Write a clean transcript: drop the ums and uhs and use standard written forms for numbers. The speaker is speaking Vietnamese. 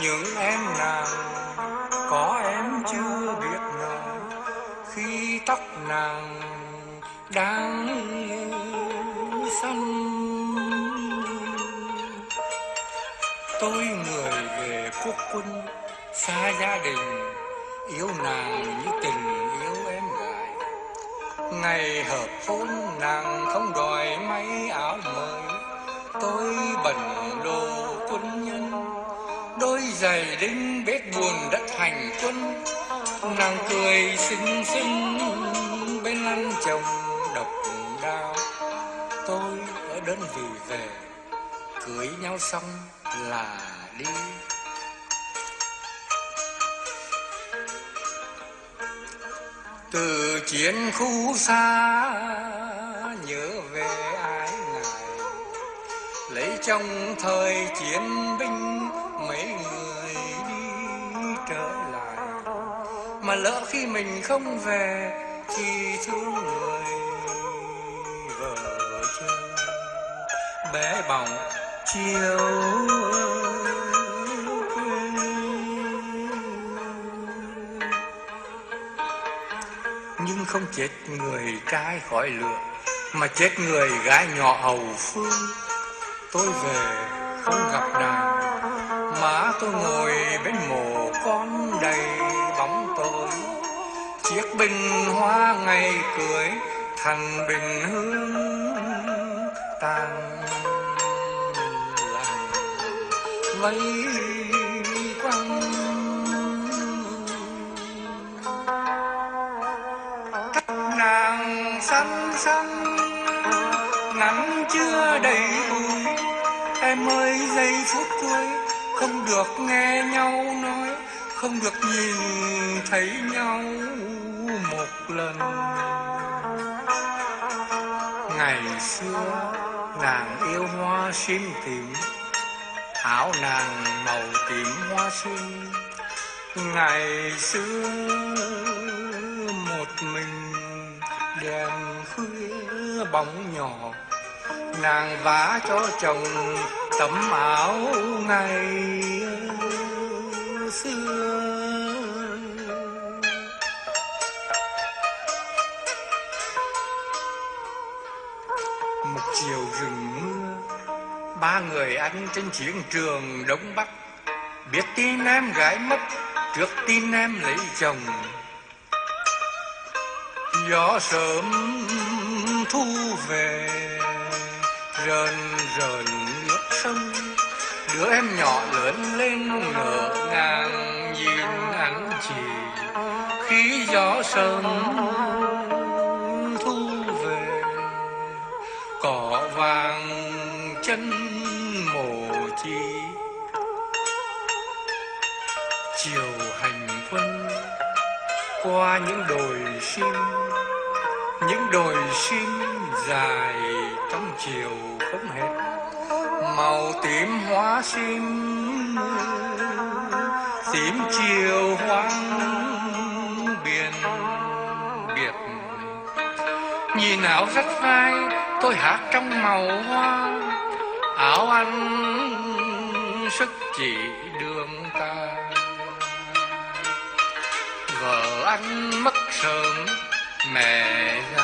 những em nàng có em chưa biết nói, khi tóc nàng đang xanh. Tôi người về quốc quân xa gia đình, yêu nàng như tình yêu em gái. Ngày hợp hôn nàng không đòi may áo mới, tôi bận đồ quân nhân, đôi giày đinh bết buồn đất hành quân. Nàng cười xinh xinh bên lăn chồng độc đao. Tôi ở đơn vị về, cưới nhau xong là đi. Từ chiến khu xa nhớ về ái ngại, lấy trong thời chiến binh mấy người đi trở lại. Mà lỡ khi mình không về thì thương người vợ chồng bé bỏng chiều quê. Nhưng không chết người trai khỏi lửa, mà chết người gái nhỏ hầu phương. Tôi về không gặp nàng, má tôi ngồi bên mồ con đầy bóng tối. Chiếc bình hoa ngày cưới thành bình hương tàn lành vây quanh. Nàng xanh xanh ngắn chưa đầy bụi, em ơi giây phút cuối không được nghe nhau nói, không được nhìn thấy nhau một lần. Ngày xưa nàng yêu hoa sim tím, áo nàng màu tím hoa sim. Ngày xưa một mình đèn khuya bóng nhỏ, nàng vá cho chồng tấm áo ngày xưa. Một chiều rừng mưa, ba người anh trên chiến trường Đông Bắc, biết tin em gái mất trước tin em lấy chồng. Gió sớm thu về rờn rờn nước sông, đứa em nhỏ lớn lên ngỡ ngàng nhìn anh chị. Khi gió sớm thu về, cỏ vàng chân mồ chi. Chiều hành quân qua những đồi sim, những đồi sim dài trong chiều không hết. Màu tím hoa sim, tím chiều hoang biển biệt. Nhìn áo rách vai tôi hát trong màu hoa, áo anh sức chỉ đường ta. Vợ anh mất sớm, mẹ